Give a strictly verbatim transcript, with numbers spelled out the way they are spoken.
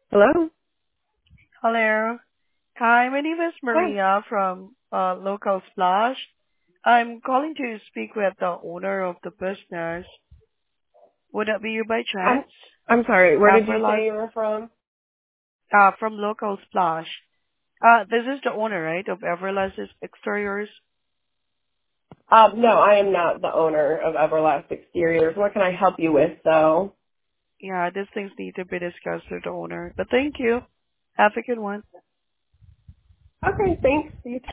Hello? Hello. Hi, my name is Hi. Maria from uh, Local Splash. I'm calling to speak with the owner of the business. Would that be you by I'm chance? I'm sorry. Where did you Everlast, say you were from? uh, from Local Splash. Uh, this is the owner, right, of Everlast Exteriors? Um, no, I am not the owner of Everlast Exteriors. What can I help you with, though? Yeah, these things need to be discussed with the owner. But thank you. Have a good one. Okay, thanks. You